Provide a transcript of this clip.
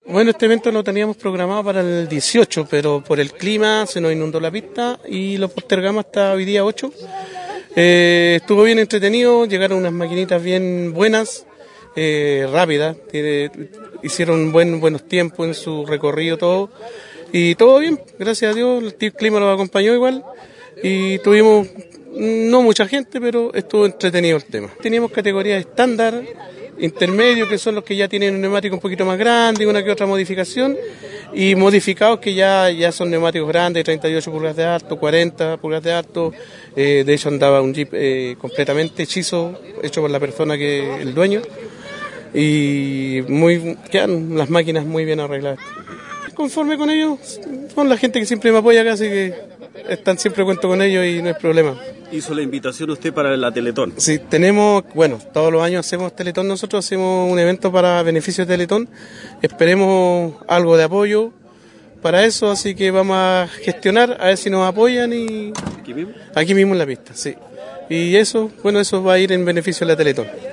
Bueno, este evento lo teníamos programado para el 18, pero por el clima se nos inundó la pista y lo postergamos hasta hoy día 8. Estuvo bien entretenido, llegaron unas maquinitas bien buenas, rápidas, hicieron buenos tiempos en su recorrido, todo, y todo bien, gracias a Dios, el clima los acompañó igual, y tuvimos no mucha gente, pero estuvo entretenido el tema. Teníamos categorías estándar, intermedios, que son los que ya tienen un neumático un poquito más grande, una que otra modificación, y modificados que ya son neumáticos grandes, 38 pulgadas de alto, 40 pulgadas de alto. De hecho andaba un Jeep completamente hechizo, hecho por la persona que el dueño, y quedan las máquinas muy bien arregladas. Conforme con ellos, son la gente que siempre me apoya acá, así que siempre cuento con ellos y no hay problema. ¿Hizo la invitación usted para la Teletón? Sí, todos los años hacemos Teletón, nosotros hacemos un evento para beneficio de Teletón, esperemos algo de apoyo para eso, así que vamos a gestionar, a ver si nos apoyan y... ¿Aquí mismo? Aquí mismo en la pista, sí. Y eso va a ir en beneficio de la Teletón.